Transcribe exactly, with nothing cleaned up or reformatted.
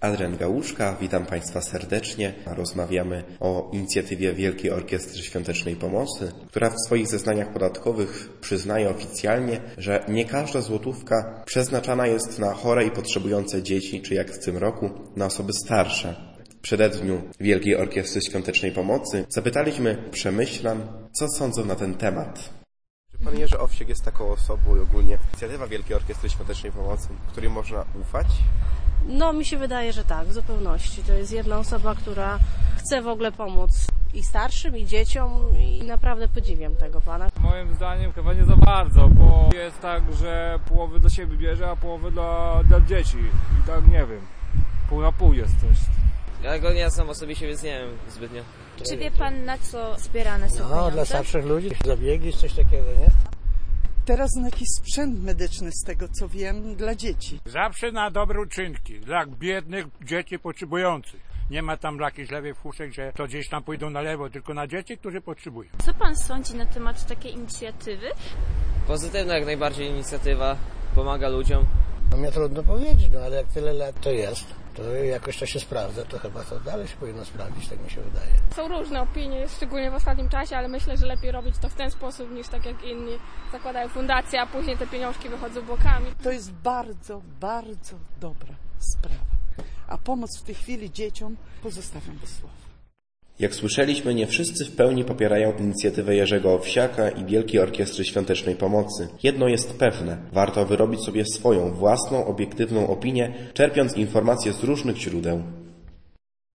Adrian Gałuszka, witam Państwa serdecznie. Rozmawiamy o inicjatywie Wielkiej Orkiestry Świątecznej Pomocy, która w swoich zeznaniach podatkowych przyznaje oficjalnie, że nie każda złotówka przeznaczana jest na chore i potrzebujące dzieci, czy jak w tym roku na osoby starsze. W przededniu Wielkiej Orkiestry Świątecznej Pomocy zapytaliśmy przemyślan, co sądzą na ten temat. Czy pan Jerzy Owsiek jest taką osobą i ogólnie inicjatywa Wielkiej Orkiestry Świątecznej Pomocy, której można ufać? No, mi się wydaje, że tak, w zupełności. To jest jedna osoba, która chce w ogóle pomóc i starszym, i dzieciom i naprawdę podziwiam tego pana. Moim zdaniem chyba nie za bardzo, bo jest tak, że połowę dla siebie bierze, a połowę dla, dla dzieci. I tak nie wiem, pół na pół jest coś. Ja go nie znam osobiście, więc nie wiem zbytnio. Czy wie pan, na co zbierane są No, pieniądze? dla starszych ludzi, zabiegi, coś takiego, nie? Teraz na jakiś sprzęt medyczny, z tego co wiem, dla dzieci. Zawsze na dobre uczynki, dla biednych dzieci potrzebujących. Nie ma tam jakichś lewych fuszek, że to gdzieś tam pójdą na lewo, tylko na dzieci, którzy potrzebują. Co pan sądzi na temat takiej inicjatywy? Pozytywna jak najbardziej inicjatywa, pomaga ludziom. No mnie trudno powiedzieć, no ale jak tyle lat to jest, to jakoś to się sprawdza, to chyba to dalej się powinno sprawdzić, tak mi się wydaje. Są różne opinie, szczególnie w ostatnim czasie, ale myślę, że lepiej robić to w ten sposób, niż tak jak inni zakładają fundacje, a później te pieniążki wychodzą bokami. To jest bardzo, bardzo dobra sprawa. A pomoc w tej chwili dzieciom pozostawiam bez słów. Jak słyszeliśmy, nie wszyscy w pełni popierają inicjatywę Jerzego Owsiaka i Wielkiej Orkiestry Świątecznej Pomocy. Jedno jest pewne, warto wyrobić sobie swoją, własną, obiektywną opinię, czerpiąc informacje z różnych źródeł.